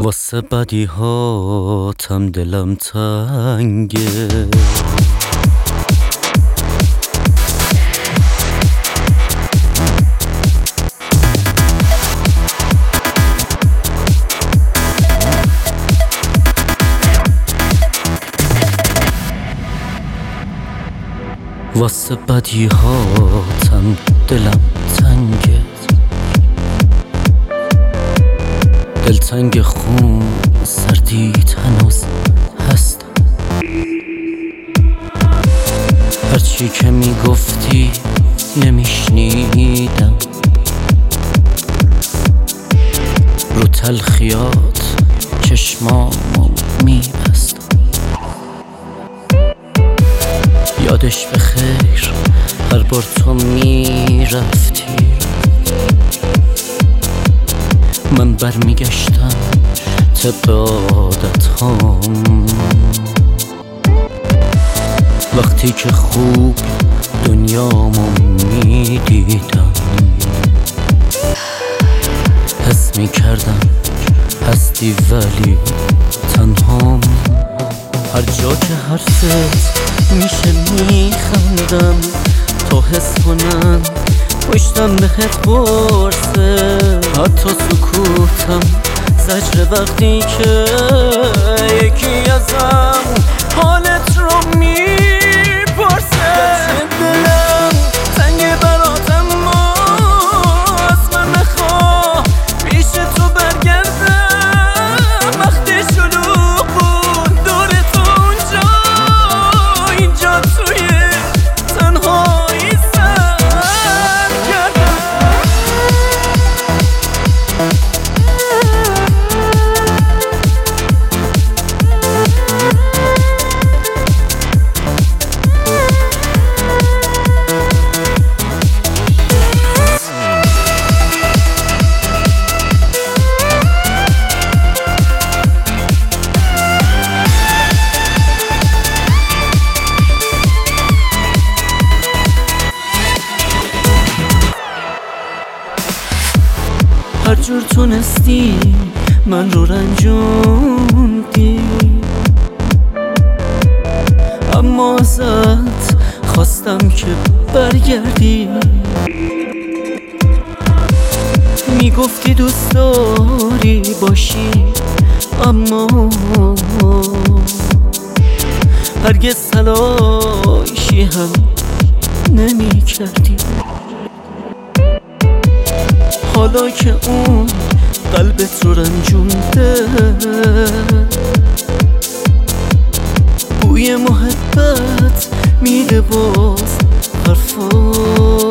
واسه بدی هاتم دلم تنگه، واسه بدی هاتم دلم تنگه، دلتنگ خون سردیت هنوز هستم. هرچی که میگفتی نمیشنیدم، رو تلخیات چشمامو میبستم. یادش به خیر هر بار تو میرفتی، من برمیگشتم طبق عادت هام. وقتی که خوب دنیامو میدیدم، حس میکردم هستی ولی تنهام. هر جا که حرفت میشه میخندم، تا حس کنم پشتم بهت برسه. حتی سکوتم زجر وقتی که یکی ازم حالت رو میپرسه. دلم تنگ برات اما از من نخواه پیش تو برگردم. وقتی شلوغ بود دور تو اونجا، اینجا توی تنهایی سر کردم. هر جور تونستی من رو رنجوندی، اما ازت خواستم که برگردی. میگفتی دوست داری باشی، اما هرگز تلاشی هم نمی کردی. حالا که اون قلبت رو رنجونده، بوی محبت میده باز حرفا